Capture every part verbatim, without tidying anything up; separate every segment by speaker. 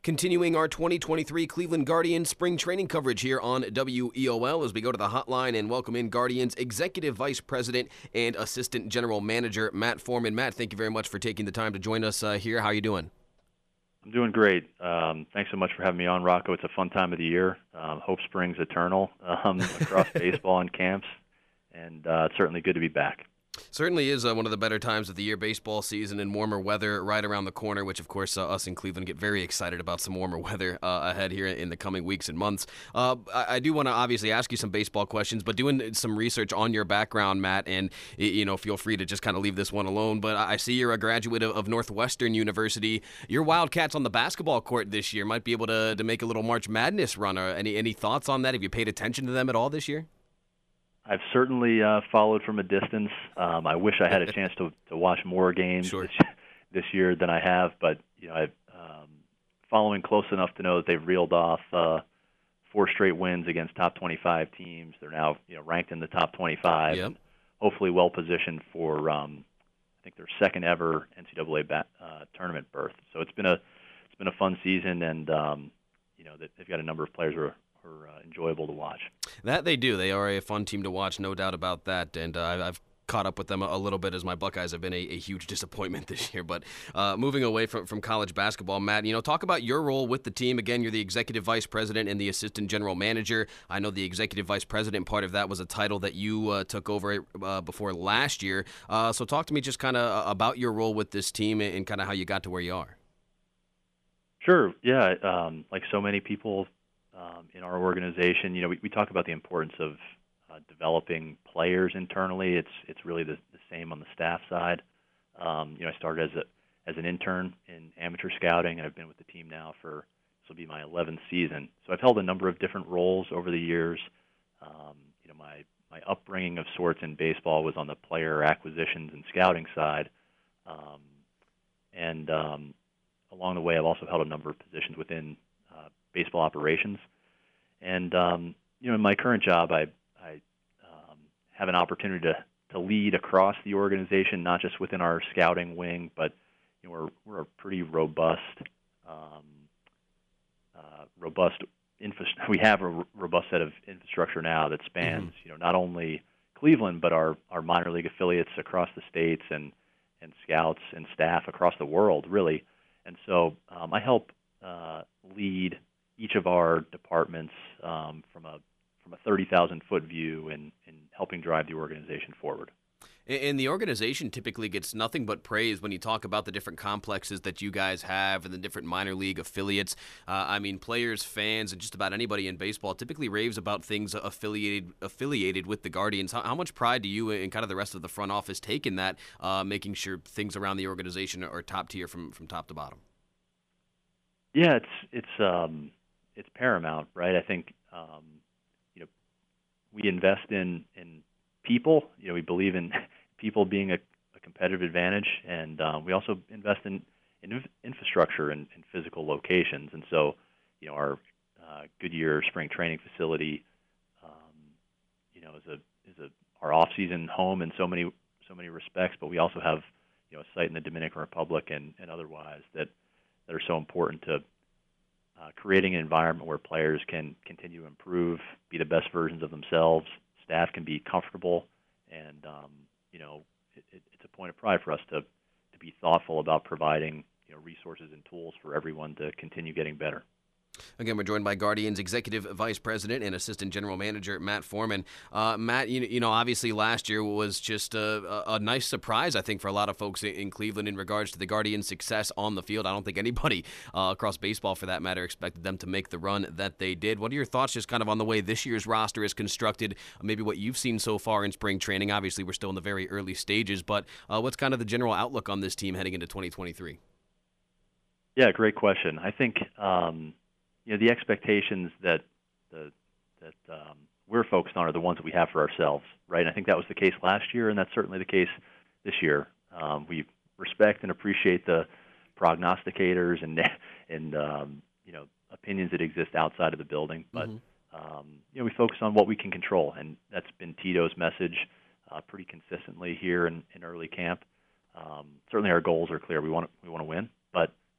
Speaker 1: Continuing our twenty twenty-three Cleveland Guardians spring training coverage here on W E O L as we go to the hotline and welcome in Guardians Executive Vice President and Assistant General Manager Matt Foreman. Matt, thank you very much for taking the time to join us uh, here. How are you doing?
Speaker 2: I'm doing great. Um, thanks so much for having me on, Rocco. It's a fun time of the year. Um, hope springs eternal um, across baseball and camps, and uh, it's certainly good to be back.
Speaker 1: Certainly is uh, one of the better times of the year, baseball season and warmer weather right around the corner, which, of course, uh, us in Cleveland get very excited about some warmer weather uh, ahead here in the coming weeks and months. Uh, I, I do want to obviously ask you some baseball questions, but doing some research on your background, Matt, and, you know, feel free to just kind of leave this one alone, but I see you're a graduate of, of Northwestern University. Your Wildcats on the basketball court this year might be able to, to make a little March Madness run. Uh, any, any thoughts on that? Have you paid attention to them at all this year?
Speaker 2: I've certainly uh, followed from a distance. Um, I wish I had a chance to, to watch more games
Speaker 1: sure.
Speaker 2: this, this year than I have, but you know, I'm um, following close enough to know that they've reeled off uh, four straight wins against top twenty-five teams. They're now you know ranked in the top twenty-five,
Speaker 1: yep.
Speaker 2: and hopefully well positioned for um, I think their second ever N C double A bat, uh, tournament berth. So it's been a it's been a fun season, and um, you know they've got a number of players who are. Are, uh, enjoyable to watch.
Speaker 1: That they do. They are a fun team to watch, no doubt about that. And uh, I've caught up with them a little bit as my Buckeyes have been a, a huge disappointment this year. But uh, moving away from, from college basketball, Matt, you know, talk about your role with the team. Again, you're the executive vice president and the assistant general manager. I know the executive vice president part of that was a title that you uh, took over uh, before last year. Uh, so talk to me just kind of about your role with this team and kind of how you got to where you are.
Speaker 2: Sure. Yeah. Um, like so many people Um, in our organization, you know, we, we talk about the importance of uh, developing players internally. It's it's really the, the same on the staff side. Um, you know, I started as a as an intern in amateur scouting, and I've been with the team now for this will be my eleventh season. So I've held a number of different roles over the years. Um, you know, my my upbringing of sorts in baseball was on the player acquisitions and scouting side, um, and um, along the way, I've also held a number of positions within uh, baseball operations. And, um, you know, in my current job, I, I um, have an opportunity to, to lead across the organization, not just within our scouting wing, but, you know, we're, we're a pretty robust, um, uh, robust infrastructure. We have a r- robust set of infrastructure now that spans, mm-hmm. you know, not only Cleveland, but our, our minor league affiliates across the states and, and scouts and staff across the world, really. And so um, I help uh, lead each of our departments um, from a from a thirty thousand foot view and in, in helping drive the organization forward.
Speaker 1: And the organization typically gets nothing but praise when you talk about the different complexes that you guys have and the different minor league affiliates. Uh, I mean, players, fans, and just about anybody in baseball typically raves about things affiliated affiliated with the Guardians. How, how much pride do you and kind of the rest of the front office take in that, uh, making sure things around the organization are top tier from, from top to bottom?
Speaker 2: Yeah, it's it's um, it's paramount, right? I think um, you know we invest in in people. You know, we believe in people being a, a competitive advantage, and um, we also invest in, in infrastructure and, and physical locations. And so, you know, our uh, Goodyear spring training facility, um, you know, is a is a our off-season home in so many so many respects. But we also have, you know, a site in the Dominican Republic and, and otherwise that that are so important to uh, creating an environment where players can continue to improve, be the best versions of themselves. Staff can be comfortable, and um, you know, it, it, it's a point of pride for us to to be thoughtful about providing you know resources and tools for everyone to continue getting better.
Speaker 1: Again, we're joined by Guardians Executive Vice President and Assistant General Manager Matt Foreman. Uh, Matt, you, you know, obviously last year was just a, a nice surprise, I think, for a lot of folks in, in Cleveland in regards to the Guardians' success on the field. I don't think anybody uh, across baseball, for that matter, expected them to make the run that they did. What are your thoughts just kind of on the way this year's roster is constructed, maybe what you've seen so far in spring training? Obviously, we're still in the very early stages, but uh, what's kind of the general outlook on this team heading into twenty twenty-three?
Speaker 2: Yeah, great question. I think um, – You know, the expectations that the, that um, we're focused on are the ones that we have for ourselves, right? And I think that was the case last year, and that's certainly the case this year. Um, we respect and appreciate the prognosticators and and um, you know opinions that exist outside of the building, but mm-hmm. um, you know we focus on what we can control, and that's been Tito's message uh, pretty consistently here in, in early camp. Um, certainly, our goals are clear. We want to, we want to win, but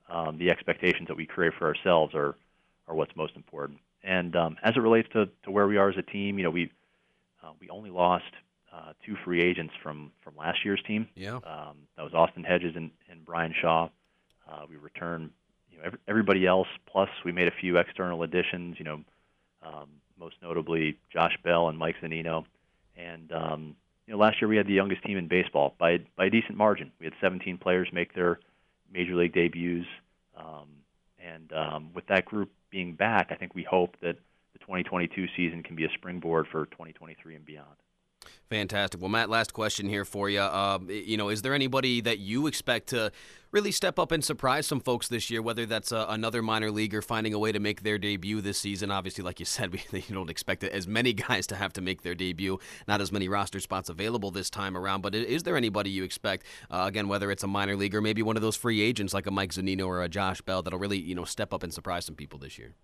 Speaker 2: um, the expectations that we create for ourselves are are what's most important. And um, as it relates to, to where we are as a team, you know, we uh, we only lost uh, two free agents from, from last year's team.
Speaker 1: Yeah.
Speaker 2: Um, that was Austin Hedges and, and Brian Shaw. Uh, we returned, you know, every, everybody else. Plus, we made a few external additions. You know, um, most notably Josh Bell and Mike Zanino. And um, you know, last year we had the youngest team in baseball by by a decent margin. We had seventeen players make their major league debuts, um, and um, with that group being back, I think we hope that the twenty twenty-two season can be a springboard for twenty twenty-three and beyond.
Speaker 1: Fantastic. Well, Matt, last question here for you. Uh, you know, is there anybody that you expect to really step up and surprise some folks this year, whether that's uh, another minor leaguer finding a way to make their debut this season? Obviously, like you said, we you don't expect as many guys to have to make their debut, not as many roster spots available this time around. But is there anybody you expect, uh, again, whether it's a minor leaguer, maybe one of those free agents like a Mike Zanino or a Josh Bell, that'll really, you know, step up and surprise some people this year?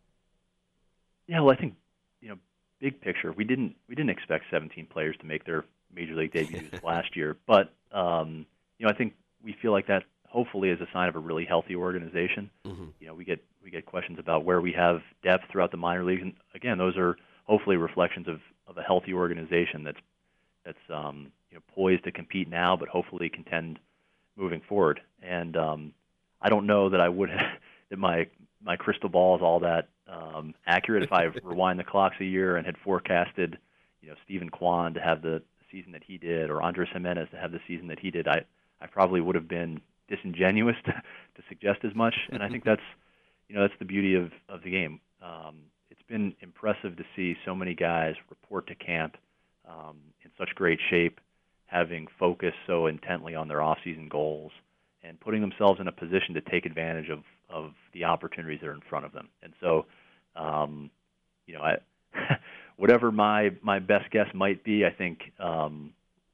Speaker 2: Yeah, well, I think, you know, big picture, we didn't we didn't expect seventeen players to make their major league debuts last year, but um, you know, I think we feel like that hopefully is a sign of a really healthy organization. Mm-hmm. You know, we get we get questions about where we have depth throughout the minor leagues, and again, those are hopefully reflections of, of a healthy organization that's that's um, you know, poised to compete now, but hopefully contend moving forward. And um, I don't know that I would have, that my my crystal ball is all that um, accurate. If I rewind the clocks a year and had forecasted, you know, Stephen Kwan to have the season that he did, or Andres Jimenez to have the season that he did, I, I probably would have been disingenuous to, to suggest as much. And I think that's, you know, that's the beauty of, of the game. Um, it's been impressive to see so many guys report to camp um, in such great shape, having focused so intently on their off-season goals and putting themselves in a position to take advantage of, of the opportunities that are in front of them. And so, um, you know, I, whatever my, my best guess might be, I think um,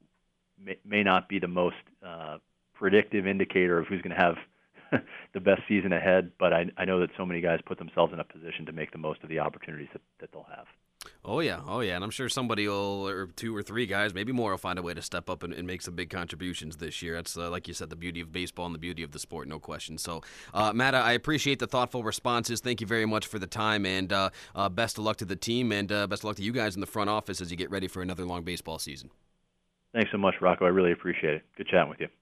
Speaker 2: may, may not be the most uh, predictive indicator of who's going to have the best season ahead, but I, I know that so many guys put themselves in a position to make the most of the opportunities that, that they'll have.
Speaker 1: Oh, yeah. Oh, yeah. And I'm sure somebody will, or two or three guys, maybe more, will find a way to step up and, and make some big contributions this year. That's, uh, like you said, the beauty of baseball and the beauty of the sport, no question. So, uh, Matt, I appreciate the thoughtful responses. Thank you very much for the time, and uh, uh, best of luck to the team, and uh, best of luck to you guys in the front office as you get ready for another long baseball season.
Speaker 2: Thanks so much, Rocco. I really appreciate it. Good chatting with you.